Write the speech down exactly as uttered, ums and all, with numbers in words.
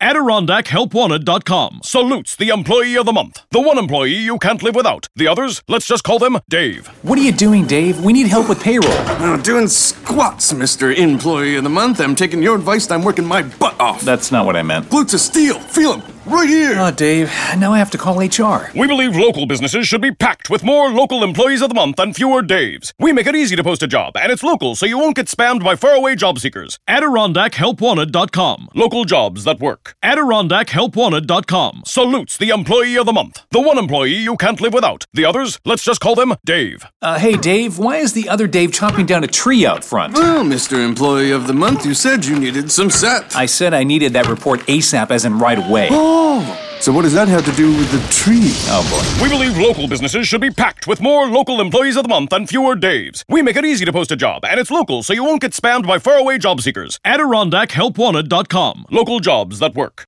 Adirondack Help Wanted dot com salutes the employee of the month. The one employee you can't live without. The others, let's just call them Dave. What are you doing, Dave? We need help with payroll. I'm doing squats, Mister Employee of the Month. I'm taking your advice and I'm working my butt off. That's not what I meant. Glutes of steel. Feel them. Right here. Oh, Dave, now I have to call H R. We believe local businesses should be packed with more local employees of the month and fewer Daves. We make it easy to post a job, and it's local, so you won't get spammed by faraway job seekers. Adirondack Help Wanted dot com. Local jobs that work. Adirondack Help Wanted dot com salutes the employee of the month. The one employee you can't live without. The others, let's just call them Dave. Uh, hey, Dave, why is the other Dave chopping down a tree out front? Well, Mister Employee of the Month, you said you needed some set. I said I needed that report ASAP, as in right away. Oh, so what does that have to do with the tree? Oh, boy. We believe local businesses should be packed with more local employees of the month and fewer Daves. We make it easy to post a job, and it's local, so you won't get spammed by faraway job seekers. Adirondack Help Wanted dot com. Local jobs that work.